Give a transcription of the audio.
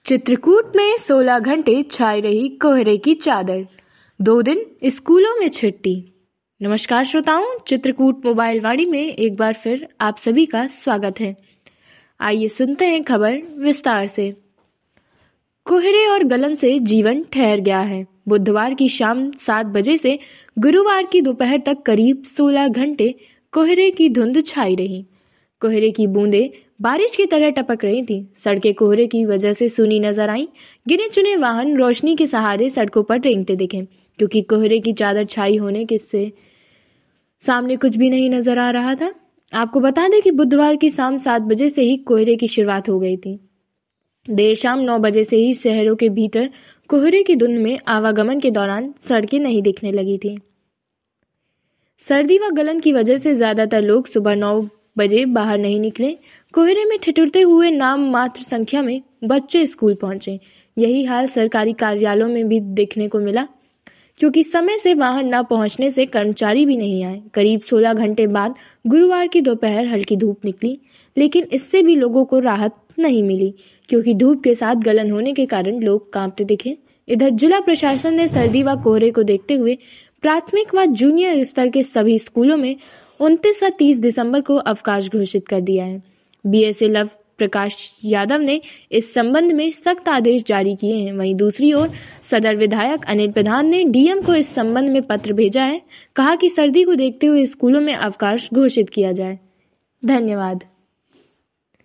चित्रकूट में 16 घंटे छाई रही कोहरे की चादर। 2 दिन स्कूलों में छुट्टी। नमस्कार श्रोताओं, चित्रकूट मोबाइल वाणी में एक बार फिर आप सभी का स्वागत है। आइए सुनते हैं खबर विस्तार से। कोहरे और गलन से जीवन ठहर गया है। बुधवार की शाम 7 बजे से गुरुवार की दोपहर तक करीब 16 घंटे कोहरे की धुंध छाई रही। कोहरे की बूंदें बारिश की तरह टपक रही थी। सड़कें कोहरे की वजह से सूनी नजर आईं। गिने चुने वाहन रोशनी के सहारे सड़कों पर रेंगते दिखे, क्योंकि कोहरे की चादर छाई होने के से सामने कुछ भी नहीं नजर आ रहा था। आपको बता दें कि बुधवार की शाम 7 बजे से ही कोहरे की शुरुआत हो गई थी। देर शाम 9 बजे से ही शहरों के भीतर कोहरे की धुंध में आवागमन के दौरान सड़कें नहीं दिखने लगी थी। सर्दी व गलन की वजह से ज्यादातर लोग सुबह 9 बजे बाहर नहीं निकले। कोहरे में ठिठुरते हुए नाम मात्र संख्या में बच्चे स्कूल पहुंचे। यही हाल सरकारी कार्यालयों में भी देखने को मिला, क्योंकि समय से वाहन न पहुंचने से कर्मचारी भी नहीं आए। करीब 16 घंटे बाद गुरुवार की दोपहर हल्की धूप निकली, लेकिन इससे भी लोगों को राहत नहीं मिली, क्योंकि धूप के साथ गलन होने के कारण लोग कांपते दिखे। इधर जिला प्रशासन ने सर्दी व कोहरे को देखते हुए प्राथमिक व जूनियर स्तर के सभी स्कूलों में 29 व 30 दिसंबर को अवकाश घोषित कर दिया है। बीएसए लव प्रकाश यादव ने इस संबंध में सख्त आदेश जारी किए हैं। वहीं दूसरी ओर सदर विधायक अनिल प्रधान ने डीएम को इस संबंध में पत्र भेजा है। कहा कि सर्दी को देखते हुए स्कूलों में अवकाश घोषित किया जाए। धन्यवाद।